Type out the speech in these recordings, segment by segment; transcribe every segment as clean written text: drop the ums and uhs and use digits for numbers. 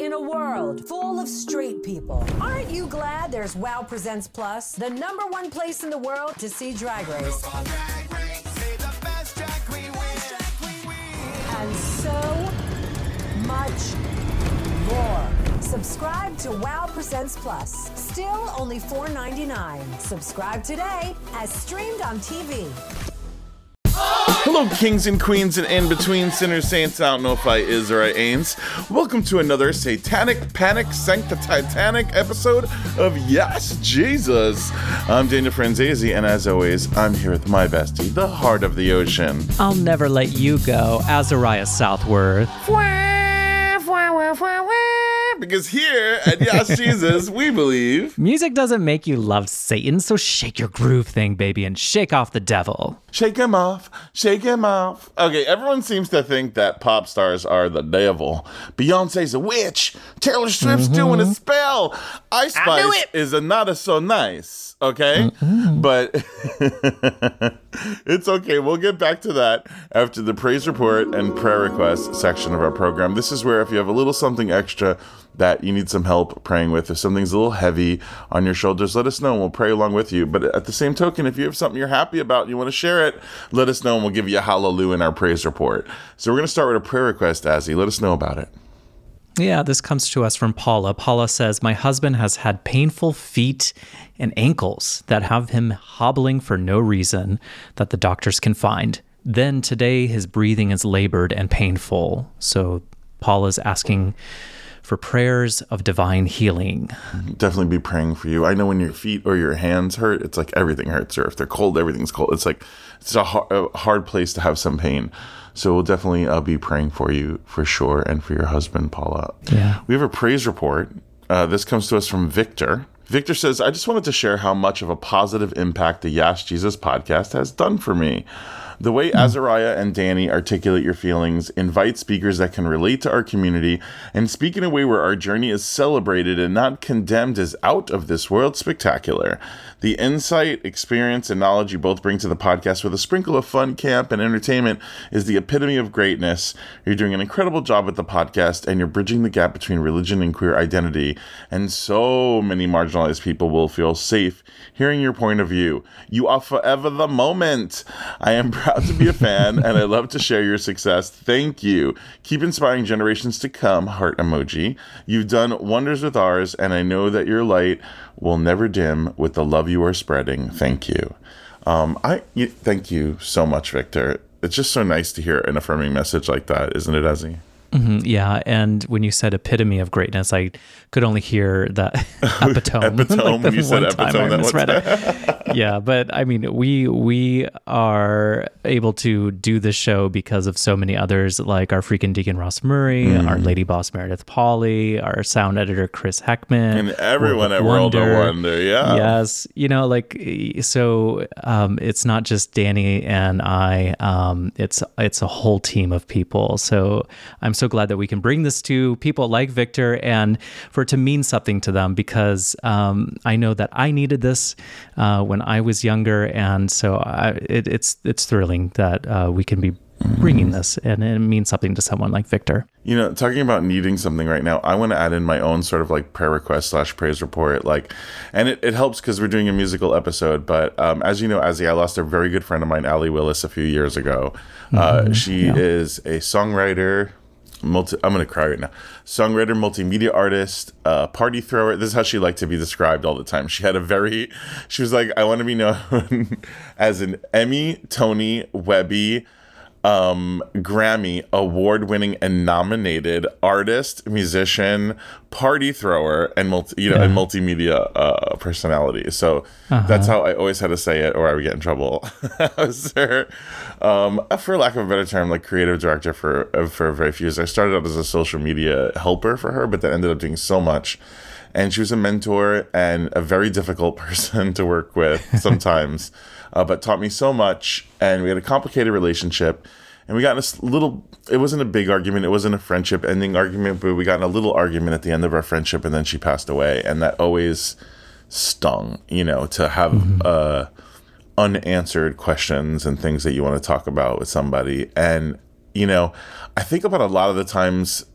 In a world full of straight people, aren't you glad there's WOW Presents Plus, the #1 place in the world to see Drag Race? And so much more. Subscribe to WOW Presents Plus. Still only $4.99. Subscribe today as streamed on TV. Hello, kings and queens and in-between sinners, saints. I don't know if I is or I ain't. Welcome to another Satanic Panic Sancti-Titanic episode of Yes, Jesus. I'm Daniel Franzese, and as always, I'm here with my bestie, the heart of the ocean. I'll never let you go, Azariah Southworth. Because here at Yes, Jesus, we believe music doesn't make you love Satan, so shake your groove thing, baby, and shake off the devil. Shake him off, shake him off. Okay, everyone seems to think that pop stars are the devil. Beyonce's a witch. Taylor Swift's doing a spell. Ice Spice is a not a so nice. Okay? But it's okay. We'll get back to that after the praise report and prayer request section of our program. This is where if you have a little something extra that you need some help praying with, if something's a little heavy on your shoulders, let us know and we'll pray along with you. But at the same token, if you have something you're happy about and you want to share it, let us know and we'll give you a hallelujah in our praise report. So we're going to start with a prayer request, Azzy. Let us know about it. Yeah, this comes to us from Paula. Paula says, my husband has had painful feet and ankles that have him hobbling for no reason that the doctors can find. Then today his breathing is labored and painful. So Paula's asking for prayers of divine healing. Definitely be praying for you. I know when your feet or your hands hurt, it's like everything hurts. Or if they're cold, everything's cold. It's like it's a hard place to have some pain. So we'll definitely be praying for you for sure, and for your husband, Paula. Yeah. We have a praise report. This comes to us from Victor. Victor says, I just wanted to share how much of a positive impact the Yes Jesus podcast has done for me. The way Azariah and Danny articulate your feelings, invite speakers that can relate to our community, and speak in a way where our journey is celebrated and not condemned as out of this world spectacular. The insight, experience, and knowledge you both bring to the podcast with a sprinkle of fun, camp, and entertainment is the epitome of greatness. You're doing an incredible job with the podcast, and you're bridging the gap between religion and queer identity, and so many marginalized people will feel safe hearing your point of view. You are forever the moment. I am proud to be a fan, and I love to share your success. Thank you. Keep inspiring generations to come. Heart emoji. You've done wonders with ours, and I know that your light will never dim with the love you are spreading. Thank you. Thank you so much, Victor. It's just so nice to hear an affirming message like that, isn't it, Ezzy? Yeah, and when you said epitome of greatness, I could only hear the epitome. Epitome, when you said epitome, that misread it. Yeah, but I mean, we are able to do this show because of so many others, like our freaking Deacon Ross Murray, our lady boss Meredith Pauley, our sound editor Chris Heckman, and everyone at World of Wonder. Yeah. Yes, so it's not just Danny and I. It's a whole team of people. So I'm so glad that we can bring this to people like Victor and for it to mean something to them, because I know that I needed this when I was younger, and so it's thrilling that we can be bringing this, and it means something to someone like Victor. You know, talking about needing something right now, I want to add in my own sort of like prayer request / praise report. And it helps because we're doing a musical episode. But as you know, Azzy, I lost a very good friend of mine, Allie Willis, a few years ago. She is a songwriter. I'm going to cry right now. Songwriter, multimedia artist, party thrower. This is how she liked to be described all the time. She was like, I want to be known as an Emmy, Tony, Webby, Grammy award-winning and nominated artist, musician, party thrower, and multimedia personality. So that's how I always had to say it, or I would get in trouble. I was there, for lack of a better term, like creative director for very few years. I started out as a social media helper for her, but then ended up doing so much. And she was a mentor and a very difficult person to work with sometimes, but taught me so much. And we had a complicated relationship. And we got in it wasn't a big argument. It wasn't a friendship ending argument, but we got in a little argument at the end of our friendship, and then she passed away. And that always stung, to have unanswered questions and things that you want to talk about with somebody. And, I think about a lot of the times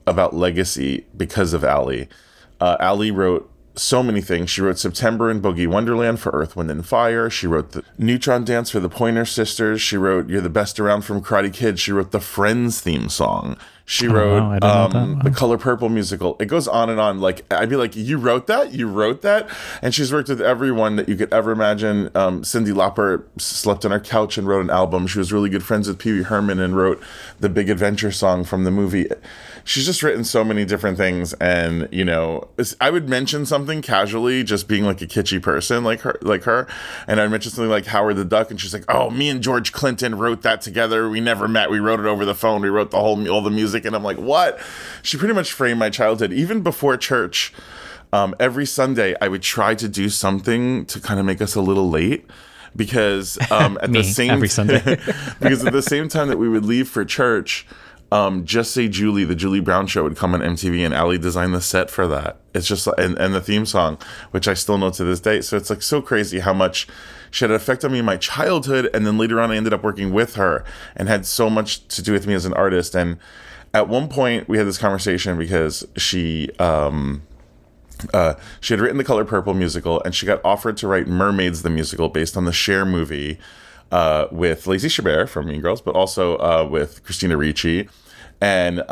about legacy because of Ally. Ally wrote so many things. She wrote September and Boogie Wonderland for Earth, Wind and Fire. She wrote the Neutron Dance for the Pointer Sisters. She wrote You're the Best Around from Karate Kid. She wrote the Friends theme song. She wrote the Color Purple musical. It goes on and on. Like, I'd be like, you wrote that? You wrote that? And she's worked with everyone that you could ever imagine. Cyndi Lauper slept on her couch and wrote an album. She was really good friends with Pee Wee Herman and wrote the Big Adventure song from the movie. She's just written so many different things. And, you know, I would mention something casually, just being like a kitschy person like her. And I'd mention something like Howard the Duck. And she's like, oh, me and George Clinton wrote that together. We never met. We wrote it over the phone. We wrote all the music. And I'm like, what? She pretty much framed my childhood. Even before church, every Sunday, I would try to do something to kind of make us a little late. Because every Sunday. because at the same time that we would leave for church, Just Say Julie, the Julie Brown show would come on MTV, and Ally designed the set for that. It's just and the theme song, which I still know to this day. So it's like so crazy how much she had an effect on me in my childhood, and then later on I ended up working with her and had so much to do with me as an artist. And at one point we had this conversation because she had written the Color Purple musical, and she got offered to write Mermaids the musical based on the Cher movie with Lacey Chabert from Mean Girls, but also with Christina Ricci and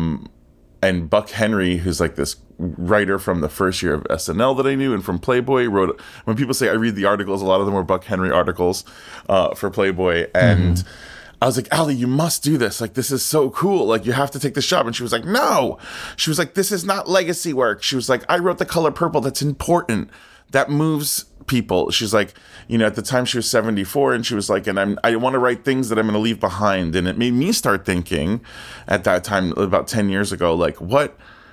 Buck Henry, who's like this writer from the first year of SNL that I knew and from Playboy. Wrote, when people say I read the articles, a lot of them were Buck Henry articles for Playboy. And I was like, Ally, you must do this. Like, this is so cool. Like, you have to take this job. And she was like, no. She was like, this is not legacy work. She was like, I wrote the Color Purple. That's important. That moves people. She's like, you know, at the time she was 74, and she was like, and I want to write things that I'm going to leave behind. And it made me start thinking at that time, about 10 years ago, like, what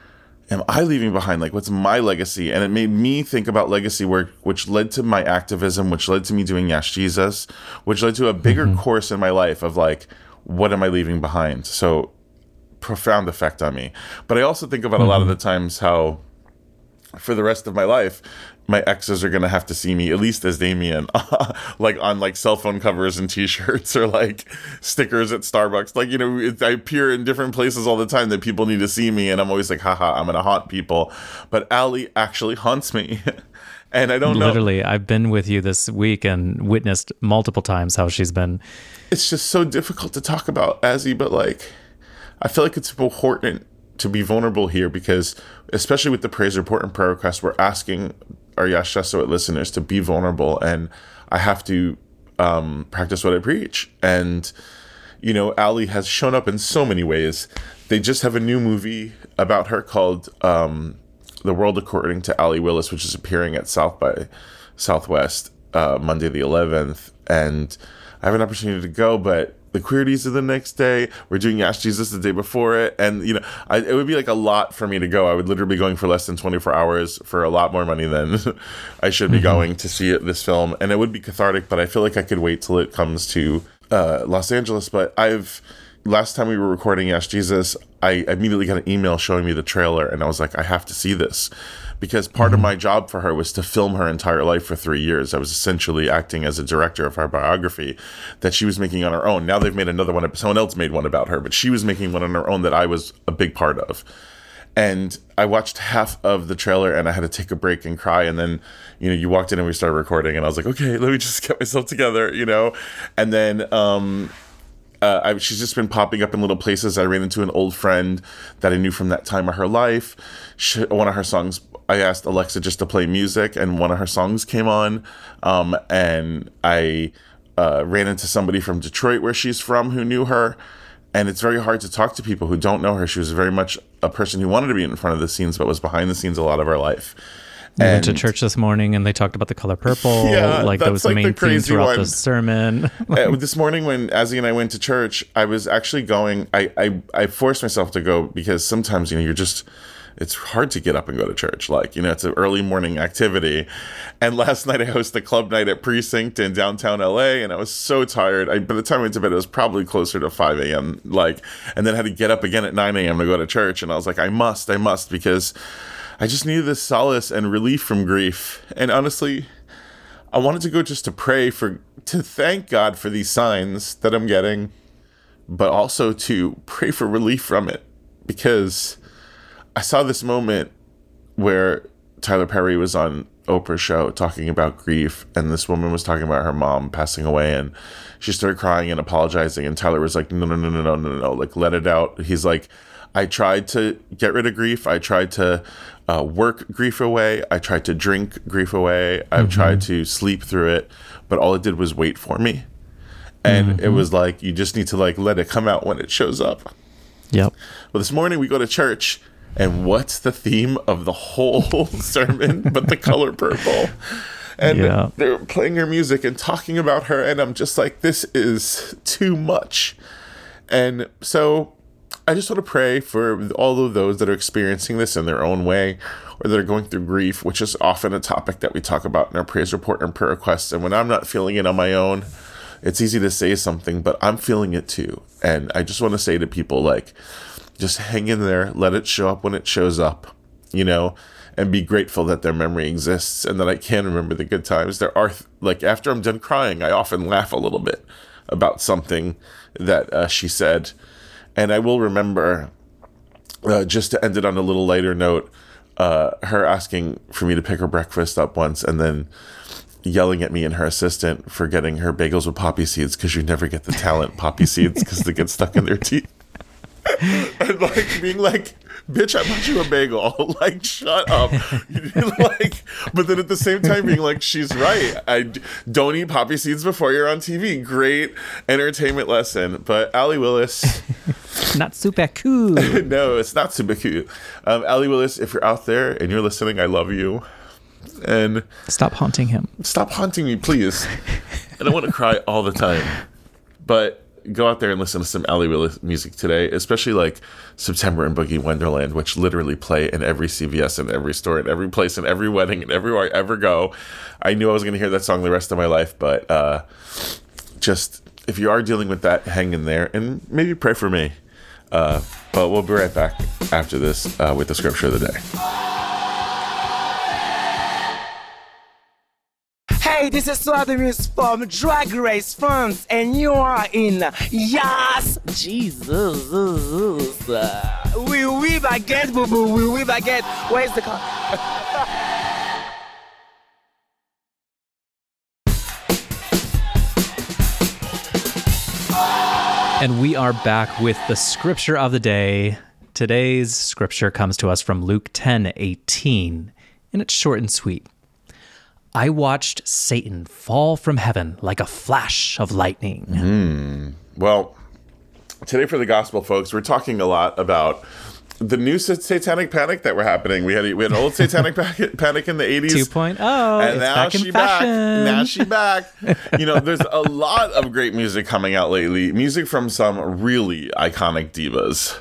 am I leaving behind? Like, what's my legacy? And it made me think about legacy work, which led to my activism, which led to me doing Yes Jesus, which led to a bigger course in my life of like, what am I leaving behind? So profound effect on me. But I also think about a lot of the times how for the rest of my life, my exes are going to have to see me, at least as Damien, like on like cell phone covers and t-shirts or like stickers at Starbucks. Like, you know, I appear in different places all the time that people need to see me. And I'm always like, haha, I'm going to haunt people. But Ally actually haunts me. And I don't know. Literally, I've been with you this week and witnessed multiple times how she's been. It's just so difficult to talk about, Azzy, but like, I feel like it's important to be vulnerable here because, especially with the Praise Report and Prayer Request, we're asking our Yes Jesuit listeners to be vulnerable, and I have to practice what I preach. And, you know, Ally has shown up in so many ways. They just have a new movie about her called The World According to Ally Willis, which is appearing at South by Southwest Monday the 11th. And I have an opportunity to go, but the Queerties are the next day. We're doing Yes Jesus the day before it. And, you know, it would be like a lot for me to go. I would literally be going for less than 24 hours for a lot more money than I should be going to see this film. And it would be cathartic, but I feel like I could wait till it comes to Los Angeles. But last time we were recording Yes Jesus, I immediately got an email showing me the trailer. And I was like, I have to see this. Because part of my job for her was to film her entire life for 3 years. I was essentially acting as a director of her biography that she was making on her own. Now they've made another one. Someone else made one about her, but she was making one on her own that I was a big part of. And I watched half of the trailer and I had to take a break and cry. And then, you know, you walked in and we started recording and I was like, okay, let me just get myself together, you know? And then, she's just been popping up in little places. I ran into an old friend that I knew from that time of her life. One of her songs, I asked Alexa just to play music, and one of her songs came on. And I ran into somebody from Detroit, where she's from, who knew her. And it's very hard to talk to people who don't know her. She was very much a person who wanted to be in front of the scenes, but was behind the scenes a lot of her life. We went to church this morning and they talked about the color purple. Yeah, like that was the main theme throughout the sermon. This morning when Azzy and I went to church, I was actually going, I forced myself to go because sometimes, you know, it's hard to get up and go to church. Like, you know, it's an early morning activity. And last night I hosted a club night at Precinct in downtown LA, and I was so tired. By the time I went to bed, it was probably closer to 5 a.m. And then had to get up again at 9 a.m. to go to church. And I was like, I must, because I just needed this solace and relief from grief. And honestly, I wanted to go just to pray to thank God for these signs that I'm getting, but also to pray for relief from it, because I saw this moment where Tyler Perry was on Oprah's show talking about grief, and this woman was talking about her mom passing away, and she started crying and apologizing, and Tyler was like, no, like, let it out. He's like, I tried to get rid of grief. I tried to work grief away. I tried to drink grief away. I've tried to sleep through it, but all it did was wait for me. And it was like, you just need to like let it come out when it shows up. Yep. Well, this morning we go to church, and what's the theme of the whole sermon but The Color Purple? And they're playing her music and talking about her, and I'm just like, this is too much. And so I just want to pray for all of those that are experiencing this in their own way, or that are going through grief, which is often a topic that we talk about in our praise report and prayer requests. And when I'm not feeling it on my own, it's easy to say something, but I'm feeling it too. And I just want to say to people, like, just hang in there, let it show up when it shows up, you know, and be grateful that their memory exists and that I can remember the good times. There are, like, after I'm done crying, I often laugh a little bit about something that she said. And I will remember, just to end it on a little lighter note, her asking for me to pick her breakfast up once, and then yelling at me and her assistant for getting her bagels with poppy seeds, because you never get the talent poppy seeds because they get stuck in their teeth. And like being like, bitch, I bought you a bagel. Like, shut up. Like, but then at the same time being like, she's right. Don't eat poppy seeds before you're on TV. Great entertainment lesson. But Allee Willis. Not super cool. No, it's not super cool. Allee Willis, if you're out there and you're listening, I love you. And stop haunting him. Stop haunting me, please. I don't want to cry all the time. But go out there and listen to some Allee Willis music today, especially like September and Boogie Wonderland, which literally play in every CVS and every store and every place and every wedding and everywhere I ever go. I knew I was going to hear that song the rest of my life, but just if you are dealing with that, hang in there and maybe pray for me. But we'll be right back after this with the scripture of the day. Hey, this is Slaughterhouse from Drag Race France, and you are in Yes Jesus. Oui, baguette, boo boo. Oui, baguette. Where's the car? And we are back with the scripture of the day. Today's scripture comes to us from Luke 10:18, and it's short and sweet. I watched Satan fall from heaven like a flash of lightning. Well, today for the gospel, folks, we're talking a lot about the new satanic panic that were happening. We had an old satanic panic in the 80s. 2.0. And now she's back. Now she's back. You know, there's a lot of great music coming out lately. Music from some really iconic divas.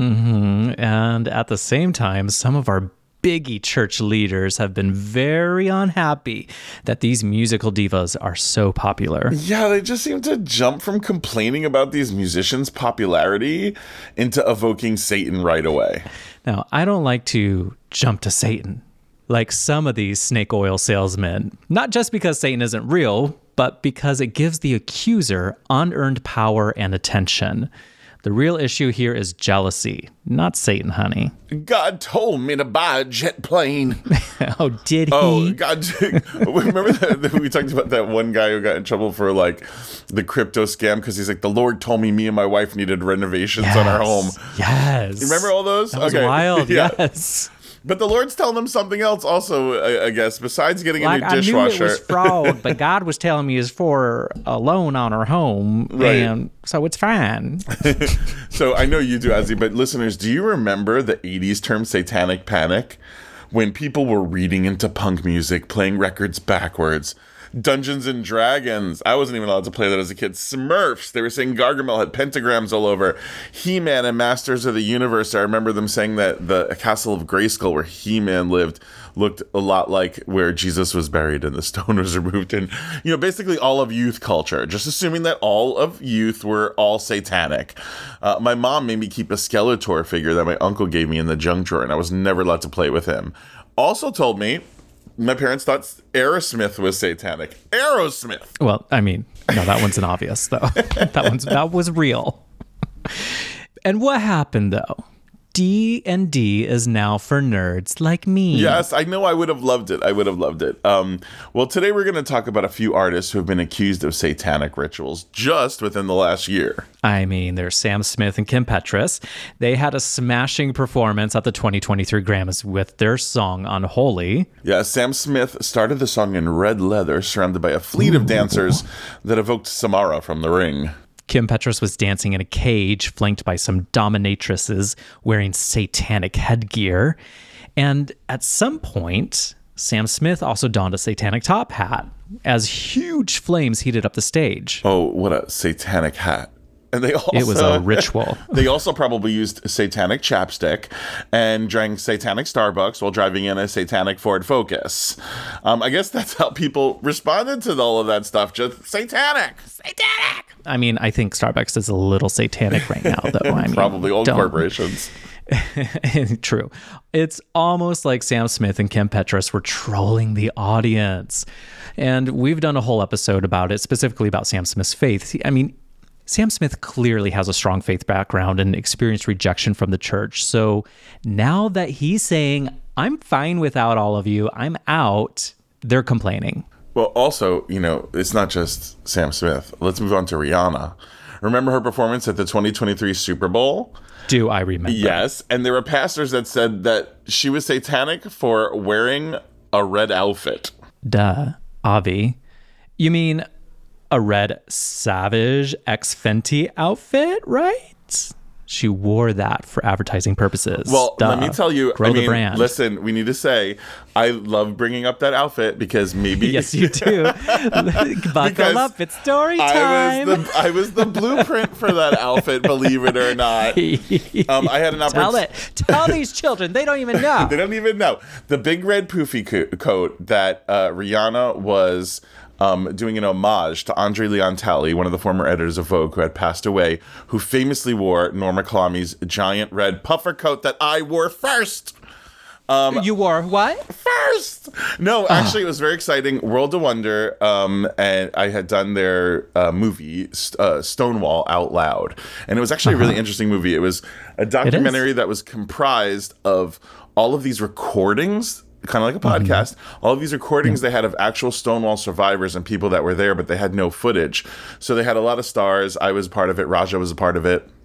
And at the same time, some of our biggie church leaders have been very unhappy that these musical divas are so popular. Yeah, they just seem to jump from complaining about these musicians' popularity into evoking Satan right away. Now, I don't like to jump to Satan like some of these snake oil salesmen, not just because Satan isn't real, but because it gives the accuser unearned power and attention. The real issue here is jealousy, not Satan, honey. God told me to buy a jet plane. Oh, did he? Oh, God. Remember that we talked about that one guy who got in trouble for like the crypto scam because he's like, the Lord told me and my wife needed renovations on our home. Yes. You remember all those? That was wild. Yeah. Yes. But the Lord's telling them something else also, I guess, besides getting a new dishwasher. I knew it was fraud, but God was telling me it's for a loan on our home, right. And so it's fine. So I know you do, Azzy, but listeners, do you remember the 80s term satanic panic? When people were reading into punk music, playing records backwards. Dungeons and Dragons. I wasn't even allowed to play that as a kid. Smurfs. They were saying Gargamel had pentagrams all over. He-Man and Masters of the Universe. I remember them saying that the castle of Grayskull where He-Man lived looked a lot like where Jesus was buried and the stone was removed. And, you know, basically all of youth culture. Just assuming that all of youth were all satanic. My mom made me keep a Skeletor figure that my uncle gave me in the junk drawer, and I was never allowed to play with him. Also told me my parents thought Aerosmith was satanic. Aerosmith. Well, I mean, no, that one's an obvious though. That was real. And what happened though? D&D is now for nerds like me. Yes, I know. I would have loved it. Well, today we're going to talk about a few artists who have been accused of satanic rituals just within the last year. I mean, there's Sam Smith and Kim Petras. They had a smashing performance at the 2023 Grammys with their song Unholy. Yeah, Sam Smith started the song in red leather, surrounded by a fleet of dancers that evoked Samara from The Ring. Kim Petras was dancing in a cage, flanked by some dominatrices wearing satanic headgear. And at some point, Sam Smith also donned a satanic top hat as huge flames heated up the stage. Oh, what a satanic hat. And it was a ritual. They also probably used satanic chapstick and drank satanic Starbucks while driving in a satanic Ford Focus. I guess that's how people responded to all of that stuff. Just satanic. I mean, I think Starbucks is a little satanic right now, though. I mean, probably old corporations. True. It's almost like Sam Smith and Kim Petras were trolling the audience. And we've done a whole episode about it, specifically about Sam Smith's faith. I mean, Sam Smith clearly has a strong faith background and experienced rejection from the church. So now that he's saying, I'm fine without all of you, I'm out, they're complaining. Well, also, it's not just Sam Smith. Let's move on to Rihanna. Remember her performance at the 2023 Super Bowl? Do I remember? Yes. And there were pastors that said that she was satanic for wearing a red outfit. Duh. Avi. You mean a red Savage X Fenty outfit, right? She wore that for advertising purposes. Well, let me tell you, Grow the brand. Listen, we need to say, I love bringing up that outfit because maybe... Yes, you do. Buckle up, it's story time. I was the blueprint for that outfit, believe it or not. I had an opportunity... Tell these children, they don't even know. They don't even know. The big red poofy coat that Rihanna was... doing an homage to Andre Leon Talley, one of the former editors of Vogue who had passed away, who famously wore Norma Kalami's giant red puffer coat that I wore first. You wore what? First! No, actually, it was very exciting. World of Wonder, and I had done their movie, Stonewall, out loud. And it was actually a really interesting movie. It was a documentary that was comprised of all of these recordings, kind of like a podcast, all of these recordings they had of actual Stonewall survivors and people that were there, but they had no footage. So they had a lot of stars. I was part of it. Raja was a part of it.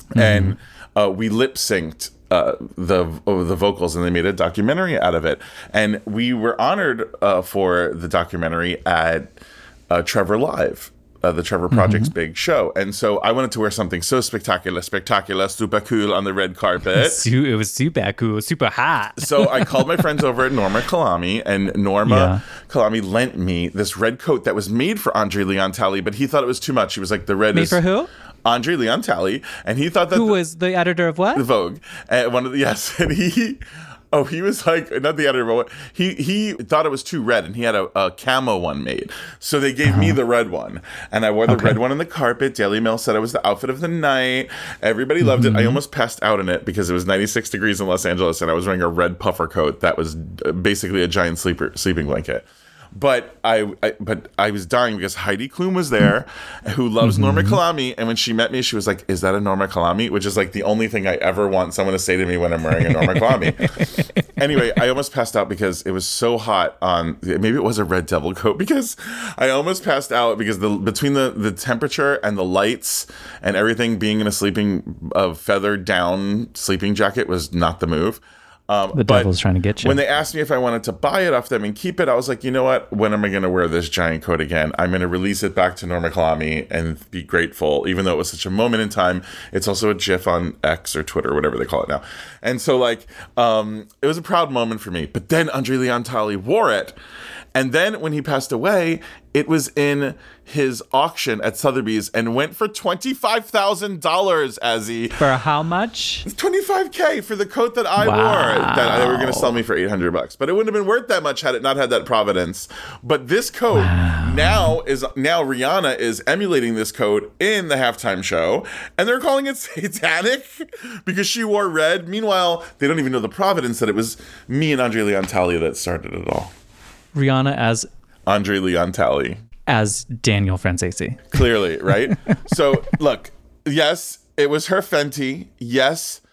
And we lip synced the vocals, and they made a documentary out of it. And we were honored for the documentary at Trevor Live. The Trevor Project's big show. And so I wanted to wear something so spectacular, super cool on the red carpet. It was super cool, super hot. So I called my friends over at Norma Kalami, and Norma Kalami lent me this red coat that was made for Andre Leon Talley, but he thought it was too much. He was like, the red is... Made for who? Andre Leon Talley. And he thought that... Who was the editor of what? Vogue. And and he... Oh, he was like, not the editor, but he thought it was too red, and he had a camo one made. So they gave me the red one, and I wore the red one on the carpet. Daily Mail said it was the outfit of the night. Everybody loved it. I almost passed out in it because it was 96 degrees in Los Angeles, and I was wearing a red puffer coat that was basically a giant sleeping blanket. But I was dying because Heidi Klum was there, who loves Norma Kalami, and when she met me, she was like, "Is that a Norma Kalami?" Which is like the only thing I ever want someone to say to me when I'm wearing a Norma Kalami. Anyway, I almost passed out because it was so hot on. Maybe it was a red devil coat, because I almost passed out because between the temperature and the lights and everything, being in a feathered down sleeping jacket was not the move. The devil's trying to get you. When they asked me if I wanted to buy it off them and keep it, I was like, you know what? When am I going to wear this giant coat again? I'm going to release it back to Norma Kalami and be grateful, even though it was such a moment in time. It's also a GIF on X or Twitter, whatever they call it now. And so, it was a proud moment for me. But then Andre Leon Talley wore it. And then when he passed away, it was in his auction at Sotheby's and went for $25,000, Azzy. For how much? $25K for the coat that I wore. That they were going to sell me for $800. But it wouldn't have been worth that much had it not had that providence. But this coat now Rihanna is emulating this coat in the halftime show, and they're calling it satanic because she wore red. Meanwhile, they don't even know the providence that it was me and Andre Leon Talley that started it all. Rihanna as Andre Leon Talley. As Daniel Franzese. Clearly, right? So, look, yes, it was her Fenty. Yes,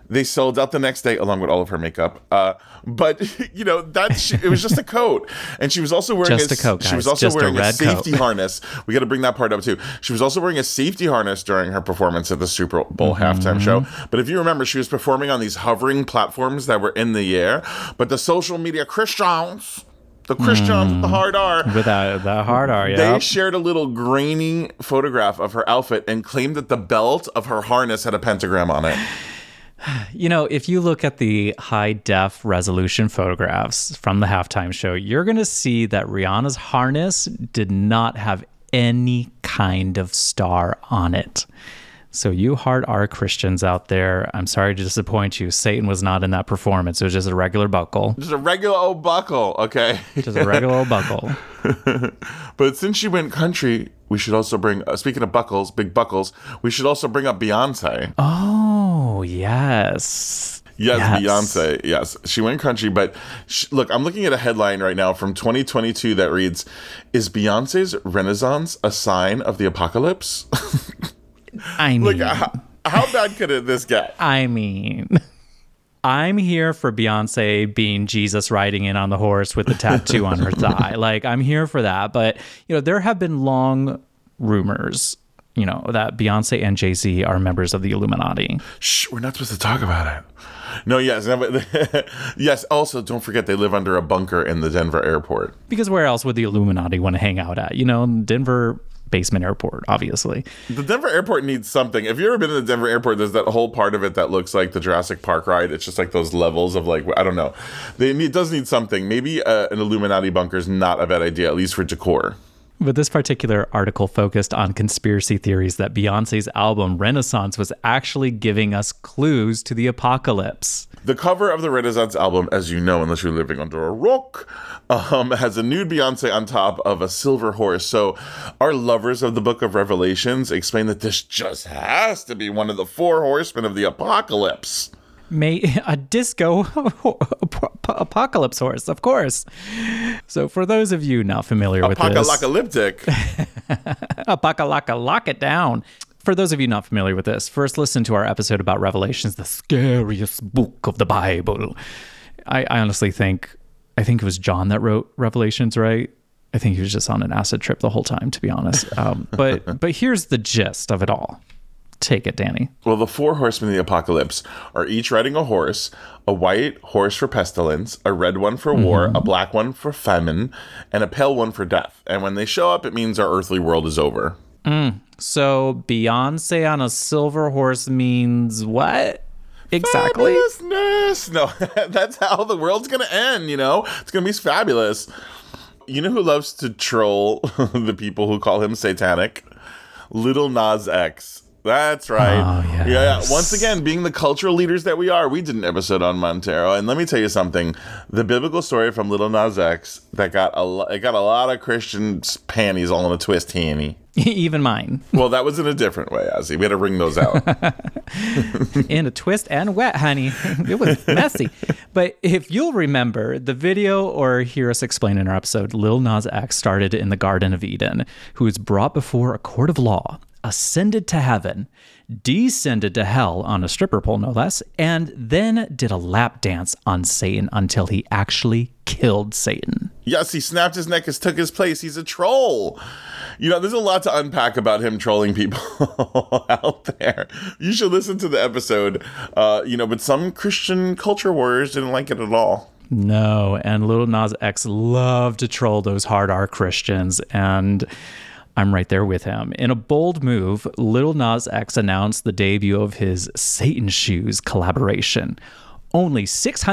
They sold out the next day along with all of her makeup. But it was just a coat, and she was also wearing just a coat. Guys. She was also just wearing a safety coat. harness. We got to bring that part up too. She was also wearing a safety harness during her performance at the Super Bowl halftime show. But if you remember, she was performing on these hovering platforms that were in the air. But the social media Christians with the hard R. Without the hard R, yeah. They shared a little grainy photograph of her outfit and claimed that the belt of her harness had a pentagram on it. If you look at the high def resolution photographs from the halftime show, you're going to see that Rihanna's harness did not have any kind of star on it. So you hard R Christians out there, I'm sorry to disappoint you. Satan was not in that performance. It was just a regular buckle. Just a regular old buckle, okay? Just a regular old buckle. But since she went country, we should also bring, speaking of buckles, big buckles, we should also bring up Beyonce. Oh, yes. Yes, Beyonce. Yes, she went country, but look, I'm looking at a headline right now from 2022 that reads, "Is Beyonce's Renaissance a sign of the apocalypse?" I mean, look, how bad could this get? I mean, I'm here for Beyonce being Jesus riding in on the horse with the tattoo on her thigh. Like, I'm here for that. But, there have been long rumors, that Beyonce and Jay-Z are members of the Illuminati. Shh, we're not supposed to talk about it. No, yes. Yes, also, don't forget they live under a bunker in the Denver airport. Because where else would the Illuminati want to hang out at? Denver basement airport, obviously. The Denver airport needs something. If you've ever been to the Denver airport, there's that whole part of it that looks like the Jurassic Park ride. It's just like those levels of I don't know. It does need something. Maybe an Illuminati bunker is not a bad idea, at least for decor. But this particular article focused on conspiracy theories that Beyonce's album Renaissance was actually giving us clues to the apocalypse. The cover of the Renaissance album, as you know, unless you're living under a rock, has a nude Beyonce on top of a silver horse. So our lovers of the Book of Revelations explain that this just has to be one of the 4 horsemen of the apocalypse. A disco apocalypse horse, of course. So for those of you not familiar with this... Apocalyptic. Lock it down. For those of you not familiar with this, first listen to our episode about Revelations, the scariest book of the Bible. I honestly think it was John that wrote Revelations, right? I think he was just on an acid trip the whole time, to be honest. But here's the gist of it all. Take it, Danny. Well, the 4 horsemen of the apocalypse are each riding a horse: a white horse for pestilence, a red one for war, a black one for famine, and a pale one for death. And when they show up, it means our earthly world is over. So Beyonce on a silver horse means what? Exactly. Fabulousness. No, that's how the world's going to end, It's going to be fabulous. You know who loves to troll the people who call him satanic? Lil Nas X. That's right. Oh, yes. Yeah. Once again, being the cultural leaders that we are, we did an episode on Montero, and let me tell you something: the biblical story from Lil Nas X that got a lot of Christians' panties all in a twist, Hanny. Even mine. Well, that was in a different way, Ozzy. We had to wring those out. In a twist and wet, honey. It was messy. But if you'll remember the video or hear us explain in our episode, Lil Nas X started in the Garden of Eden, who was brought before a court of law, ascended to heaven, descended to hell on a stripper pole, no less, and then did a lap dance on Satan until he actually killed Satan. Yes, he snapped his neck and took his place. He's a troll. There's a lot to unpack about him trolling people out there. You should listen to the episode, but some Christian culture warriors didn't like it at all. No, and Lil Nas X loved to troll those hard R Christians, and I'm right there with him. In a bold move, Lil Nas X announced the debut of his Satan Shoes collaboration. Only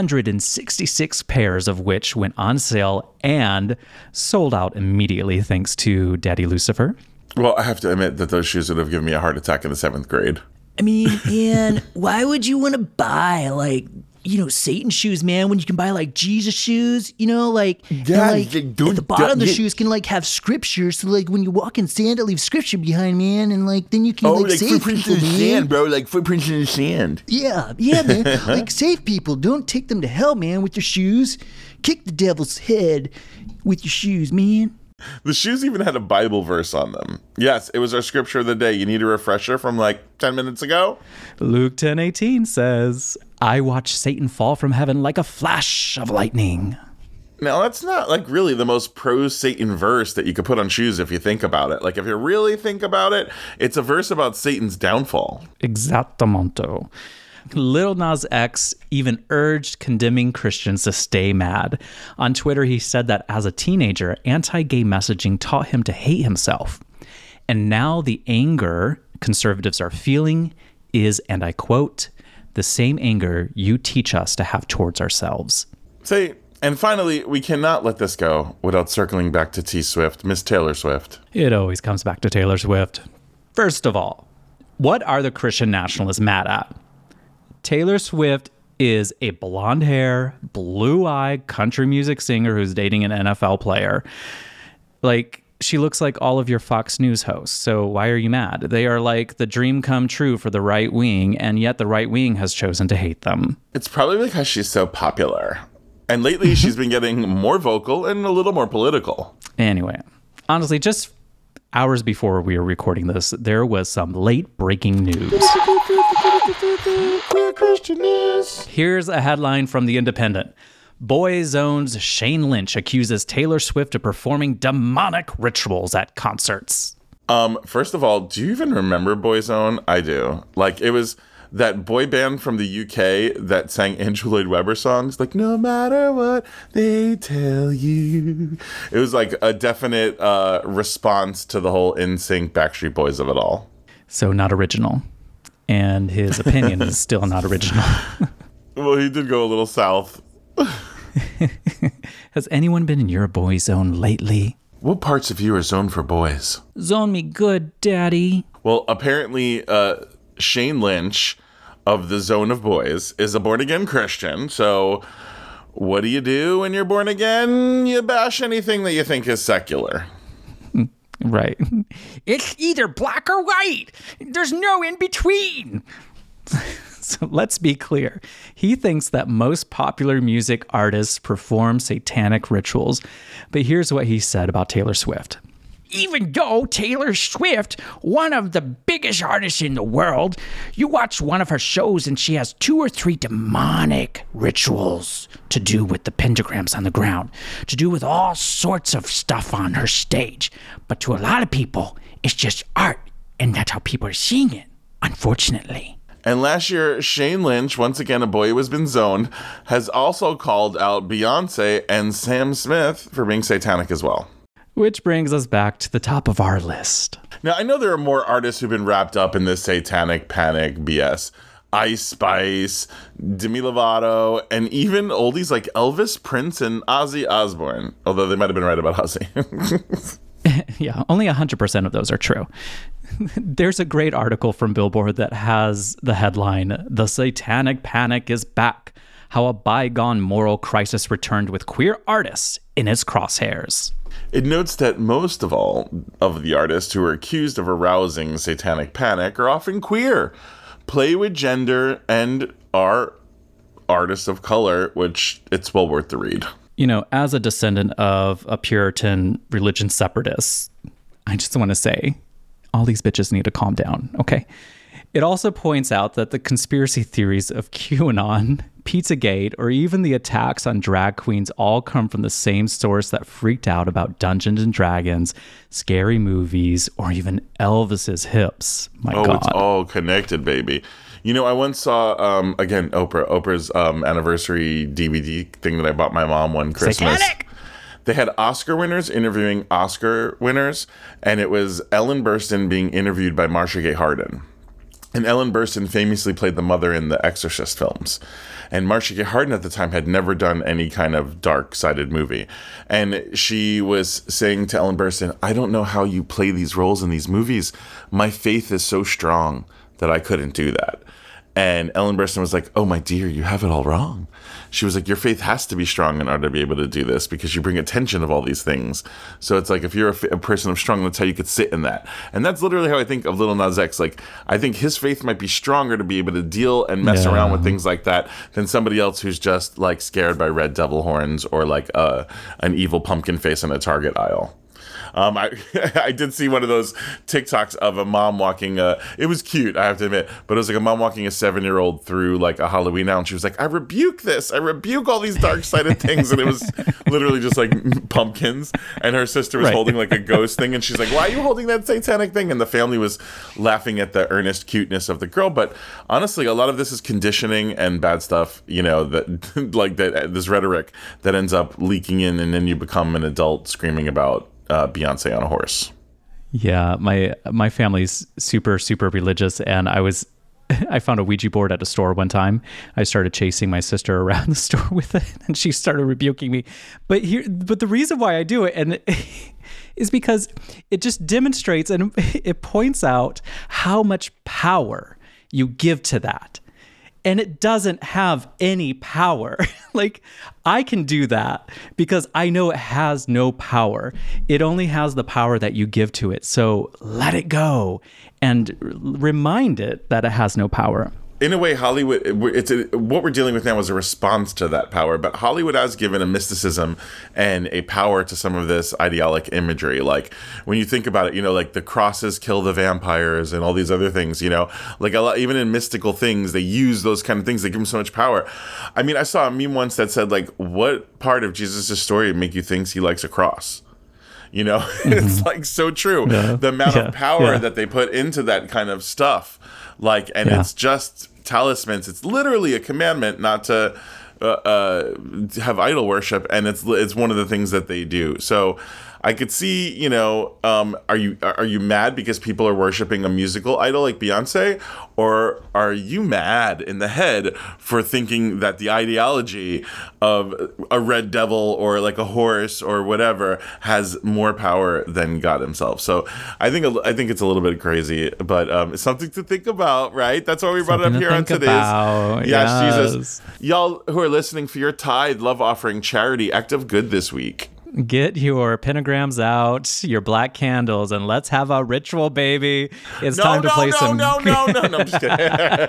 666 pairs of which went on sale and sold out immediately thanks to Daddy Lucifer. Well, I have to admit that those shoes would have given me a heart attack in the 7th grade. I mean, and why would you want to buy Satan shoes, man, when you can buy Jesus shoes, at the bottom of the shoes can have scripture, so when you walk in sand, it leaves scripture behind, man, and then you can save people, in the sand, bro, like footprints in the sand. Yeah, man, save people. Don't take them to hell, man, with your shoes. Kick the devil's head with your shoes, man. The shoes even had a Bible verse on them. Yes, it was our scripture of the day. You need a refresher from like 10 minutes ago? Luke 10:18 says, I watched Satan fall from heaven like a flash of lightning. Now, that's not like really the most pro-Satan verse that you could put on shoes if you think about it. Like, if you really think about it, it's a verse about Satan's downfall. Exactamonto. Lil Nas X even urged condemning Christians to stay mad. On Twitter, he said that as a teenager, anti-gay messaging taught him to hate himself. And now the anger conservatives are feeling is, and I quote, the same anger you teach us to have towards ourselves. And finally, we cannot let this go without circling back to T Swift, Miss Taylor Swift. It always comes back to Taylor Swift. First of all, what are the Christian nationalists mad at? Taylor Swift is a blonde hair, blue-eyed country music singer who's dating an NFL player. Like, she looks like all of your Fox News hosts. So why are you mad? They are like the dream come true for the right wing, and yet the right wing has chosen to hate them. It's probably because she's so popular. And lately, she's been getting more vocal and a little more political. Anyway, honestly, just hours before we were recording this, there was some late-breaking news. Here's a headline from The Independent. Boyzone's Shane Lynch accuses Taylor Swift of performing demonic rituals at concerts. First of all, do you even remember Boyzone? I do. Like, it was that boy band from the UK that sang Andrew Lloyd Webber songs, like, no matter what they tell you. It was like a definite response to the whole NSYNC Backstreet Boys of it all. So not original. And his opinion is still not original. Well, he did go a little south. Has anyone been in your boy zone lately? What parts of you are zoned for boys? Zone me good, daddy. Well, apparently, Shane Lynch of the Zone of Boys is a born-again Christian. So what do when you're born again? You bash anything that you think is secular. Right. It's either black or white. There's no in between. So let's be clear. He thinks that most popular music artists perform satanic rituals. But here's what he said about Taylor Swift. Even though Taylor Swift, one of the biggest artists in the world, you watch one of her shows and she has 2 or 3 demonic rituals to do with the pentagrams on the ground, to do with all sorts of stuff on her stage. But to a lot of people, it's just art, and that's how people are seeing it, unfortunately. And last year, Shane Lynch, once again a boy who has been zoned, has also called out Beyonce and Sam Smith for being satanic as well. Which brings us back to the top of our list. Now, I know there are more artists who've been wrapped up in this satanic panic BS. Ice Spice, Demi Lovato, and even oldies like Elvis, Prince, and Ozzy Osbourne. Although they might have been right about Ozzy. Yeah, only 100% of those are true. There's a great article from Billboard that has the headline, "The Satanic Panic is Back. How a Bygone Moral Crisis Returned with Queer Artists in its Crosshairs." It notes that most of all of the artists who are accused of arousing satanic panic are often queer, play with gender, and are artists of color, which it's well worth the read. You know, as a descendant of a Puritan religion separatist, I just want to say, all these bitches need to calm down, okay? It also points out that the conspiracy theories of QAnon, Pizzagate, or even the attacks on drag queens all come from the same source that freaked out about Dungeons and Dragons, scary movies, or even Elvis's hips. My God. It's all connected, baby. You know, I once saw, again, Oprah's anniversary DVD thing that I bought my mom one Christmas. Satanic! They had Oscar winners interviewing Oscar winners, and it was Ellen Burstyn being interviewed by Marcia Gay Harden. And Ellen Burstyn famously played the mother in the Exorcist films. And Marcia Gay Harden at the time had never done any kind of dark-sided movie. And she was saying to Ellen Burstyn, I don't know how you play these roles in these movies. My faith is so strong that I couldn't do that. And Ellen Burstyn was like, oh, my dear, you have it all wrong. She was like, your faith has to be strong in order to be able to do this because you bring attention of all these things. So it's like, if you're a person of strong, that's how you could sit in that. And that's literally how I think of Lil Nas X. Like, I think his faith might be stronger to be able to deal and mess around with things like that than somebody else who's just like scared by red devil horns or like an evil pumpkin face in a Target aisle. I did see one of those TikToks of a mom walking. It was cute, I have to admit, but it was like a mom walking a 7-year-old through like a Halloween hour, and she was like, "I rebuke this. I rebuke all these dark-sided things." And it was literally just like pumpkins, and her sister was holding like a ghost thing, and she's like, "Why are you holding that satanic thing?" And the family was laughing at the earnest cuteness of the girl. But honestly, a lot of this is conditioning and bad stuff. You know, that like that this rhetoric that ends up leaking in, and then you become an adult screaming about Beyonce on a horse. Yeah, my family's super religious, and I found a Ouija board at a store one time. I started chasing my sister around the store with it, and she started rebuking me. But the reason why I do it and is because it just demonstrates and it points out how much power you give to that. And it doesn't have any power. Like, I can do that because I know it has no power. It only has the power that you give to it. So let it go and remind it that it has no power. In a way, Hollywood, what we're dealing with now is a response to that power, but Hollywood has given a mysticism and a power to some of this idealic imagery. Like, when you think about it, you know, like the crosses kill the vampires and all these other things, you know, like a lot, even in mystical things, they use those kind of things. They give them so much power. I mean, I saw a meme once that said, like, what part of Jesus' story make you think he likes a cross? You know, it's like so true. Yeah. The amount of power that they put into that kind of stuff. Like, and it's just talismans. It's literally a commandment not to have idol worship, and it's one of the things that they do. So I could see, you know, are you mad because people are worshiping a musical idol like Beyonce, or are you mad in the head for thinking that the ideology of a red devil or like a horse or whatever has more power than God himself? So I think it's a little bit crazy, but it's something to think about, right? That's why we brought it up here on today's Yes, Jesus. Y'all who are listening, for your tithe, love offering, charity, act of good this week. Get your pentagrams out, your black candles, and let's have a ritual, baby. It's time to play some... No, I'm just kidding.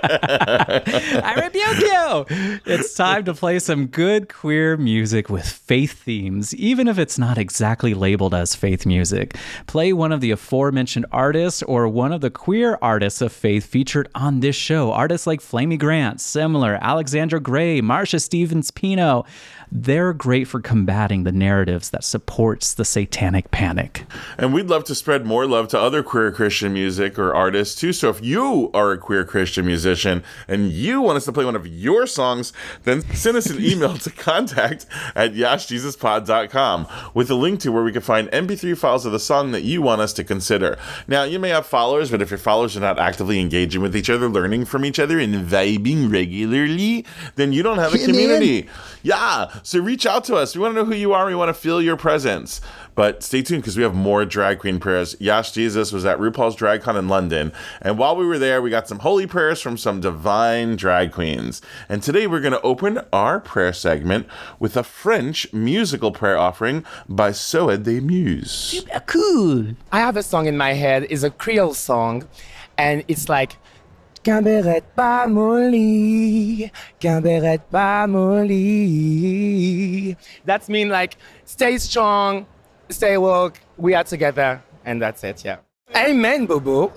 I rebuke you! It's time to play some good queer music with faith themes, even if it's not exactly labeled as faith music. Play one of the aforementioned artists or one of the queer artists of faith featured on this show. Artists like Flamy Grant, Similar, Alexandra Gray, Marsha Stevens Pino. They're great for combating the narratives that supports the satanic panic. And we'd love to spread more love to other queer Christian music or artists too. So if you are a queer Christian musician and you want us to play one of your songs, then send us an email to contact@yasjesuspod.com with a link to where we can find MP3 files of the song that you want us to consider. Now, you may have followers, but if your followers are not actively engaging with each other, learning from each other, and vibing regularly, then you don't have a community. Yeah. So reach out to us. We want to know who you are. We want to feel your presence. But stay tuned because we have more drag queen prayers. Yash Jesus was at RuPaul's DragCon in London. And while we were there, we got some holy prayers from some divine drag queens. And today we're going to open our prayer segment with a French musical prayer offering by Soa des Muses. Super cool. I have a song in my head. It's a Creole song. And it's like... Camberet pas molly, Camberet pas molly. That means like, stay strong, stay woke, we are together, and that's it, yeah. Amen, boo-boo.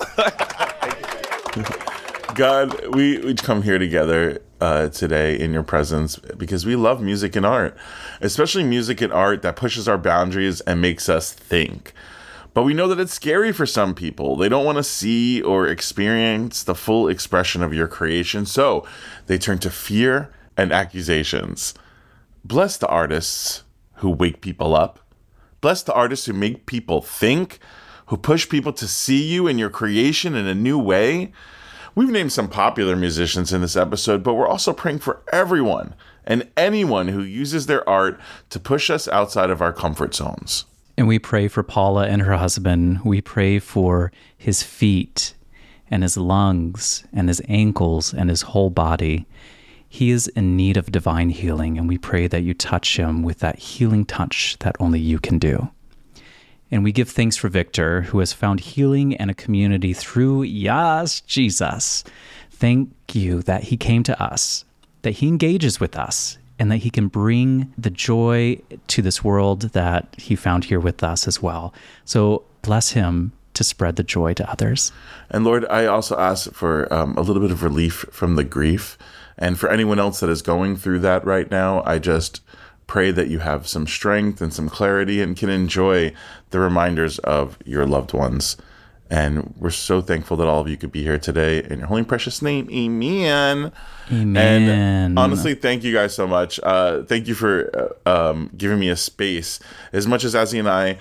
God, we come here together today in your presence because we love music and art, especially music and art that pushes our boundaries and makes us think. But we know that it's scary for some people. They don't want to see or experience the full expression of your creation, so they turn to fear and accusations. Bless the artists who wake people up. Bless the artists who make people think, who push people to see you and your creation in a new way. We've named some popular musicians in this episode, but we're also praying for everyone and anyone who uses their art to push us outside of our comfort zones. And we pray for Paula and her husband. We pray for his feet and his lungs and his ankles and his whole body. He is in need of divine healing, and we pray that you touch him with that healing touch that only you can do. And we give thanks for Victor, who has found healing and a community through Yas Jesus. Thank you that he came to us, that he engages with us, and that he can bring the joy to this world that he found here with us as well. So bless him to spread the joy to others. And Lord, I also ask for a little bit of relief from the grief. And for anyone else that is going through that right now, I just pray that you have some strength and some clarity and can enjoy the reminders of your loved ones. And we're so thankful that all of you could be here today. In your holy and precious name, amen. Amen. And honestly, thank you guys so much. Thank you for giving me a space. As much as Azzy and I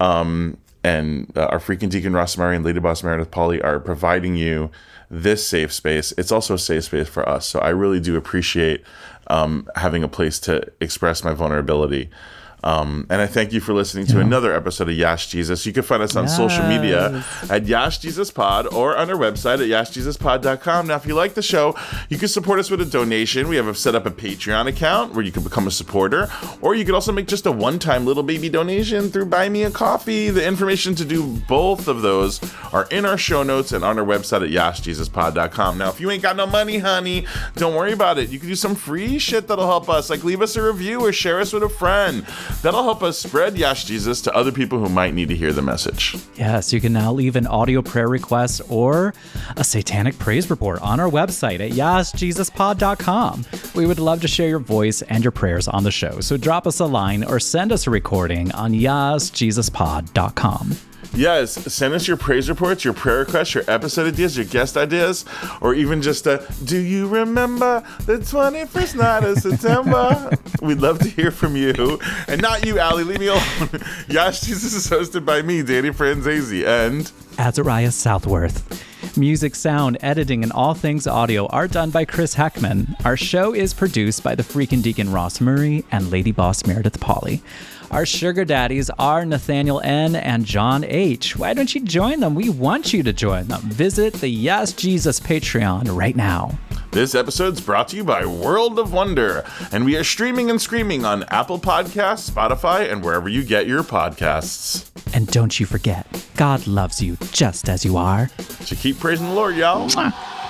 and our freaking Deacon Ross Murray and Lady Boss Meredith Polly are providing you this safe space, it's also a safe space for us. So I really do appreciate having a place to express my vulnerability. And I thank you for listening to another episode of Yash Jesus. You can find us on social media at Yash Jesus Pod or on our website at yashjesuspod.com. Now, if you like the show, you can support us with a donation. We have set up a Patreon account where you can become a supporter, or you can also make just a one-time little baby donation through Buy Me a Coffee. The information to do both of those are in our show notes and on our website at yashjesuspod.com. Now, if you ain't got no money, honey, don't worry about it. You can do some free shit that'll help us, like leave us a review or share us with a friend. That'll help us spread Yash Jesus to other people who might need to hear the message. Yes, you can now leave an audio prayer request or a satanic praise report on our website at yashjesuspod.com. We would love to share your voice and your prayers on the show, so drop us a line or send us a recording on yashjesuspod.com. Yes, send us your praise reports, your prayer requests, your episode ideas, your guest ideas, or even just do you remember the 21st night of September? We'd love to hear from you. And not you, Allie, leave me alone. Yash Jesus is hosted by me, Danny Franzese, and Azariah Southworth. Music, sound, editing, and all things audio are done by Chris Heckman. Our show is produced by the freaking Deacon Ross Murray and Lady Boss Meredith Polly. Our sugar daddies are Nathaniel N. and John H. Why don't you join them? We want you to join them. Visit the Yes Jesus Patreon right now. This episode's brought to you by World of Wonder, and we are streaming and screaming on Apple Podcasts, Spotify, and wherever you get your podcasts. And don't you forget, God loves you just as you are. So keep praising the Lord, y'all. Mwah.